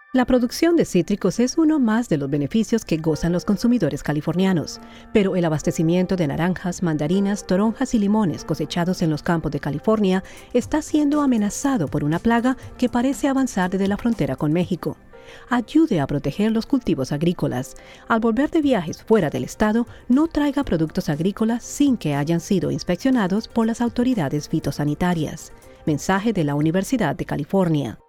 La producción de cítricos es uno más de los beneficios que gozan los consumidores californianos, pero el abastecimiento de naranjas, mandarinas, toronjas y limones cosechados en los campos de California está siendo amenazado por una plaga que parece avanzar desde la frontera con México. Ayude a proteger los cultivos agrícolas. Al volver de viajes fuera del estado, no traiga productos agrícolas sin que hayan sido inspeccionados por las autoridades fitosanitarias. Mensaje de la Universidad de California.